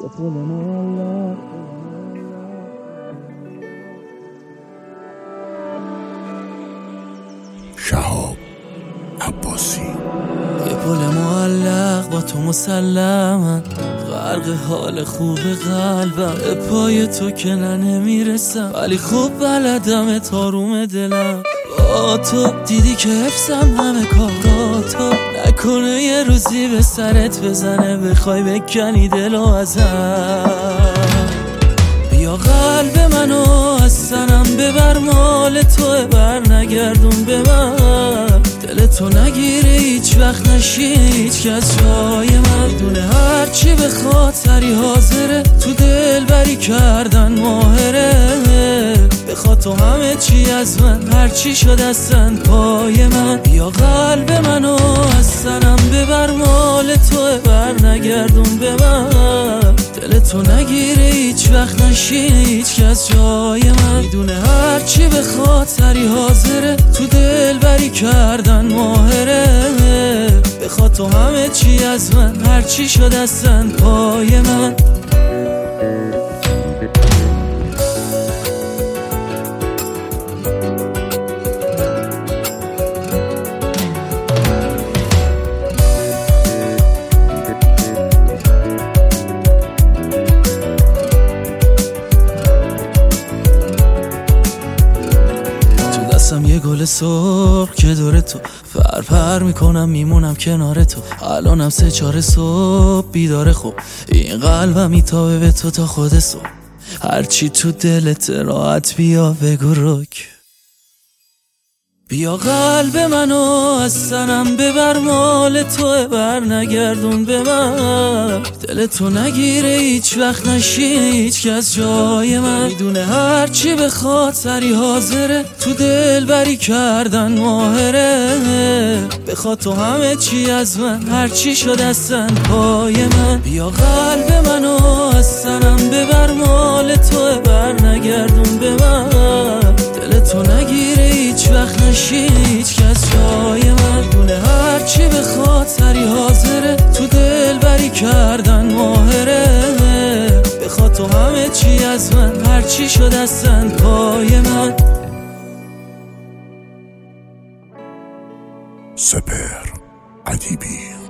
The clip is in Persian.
شهاب عباسی. یه پل معلق با تو مسلمم، غرق حال خوب قلبم، به پای تو که نمیرسم، ولی خوب بلدم تاروم دلم. با تو دیدی که حفظم همه کاراتو، نکنه یه روزی به سرت بزنه بخوای بکنی دلو ازم. بیا قلب منو از سنم ببر، مال توه، بر نگردون به من. دل تو نگیره هیچ وقت، نشی هیچ کس جای من. میدونه هرچی بخواد سری حاضره، تو دل بری کردن ماهره. بخواد تو همه چی از من، هرچی شد اصلا پای من. بیا قلب منو از سنم ببر، مال توه، بر نگردون به من. دل تو نگیره هیچ وقت، نشی هیچ کس جای من. میدونه هرچی بخواد سری حاضره، تو دل بری کردن ماهره. بخواد تو همه چی از من، هرچی شد اصلا پای من. یه گل سرخ که داره تو، پر میکنم میمونم کنار تو. الانم 3-4 صبح بیداره، خوب این قلبم میتابه به تو تا خود صبح. هرچی تو دلت راحت بیا بگو رک. بیا قلب منو از سنم ببر، مال توه، بر نگردون به من. دل تو نگیره هیچ وقت، نشی هیچ کس جای من. میدونه هرچی بخواد سری حاضره، تو دل بری کردن ماهره. بخواد تو همه چی از من، هرچی شد اصلا پای من. بیا قلب منو از سنم ببر، مال توه، بر نگردون به من. دل تو نگیره هیچ وقت، نشی هیچ کس جای من. دونه هرچی بخواد سری حاضره، تو دل بری کردن ماهره. بخواد تو همه چی از من، هرچی شد اصلا پای من. سپهر ادیبی.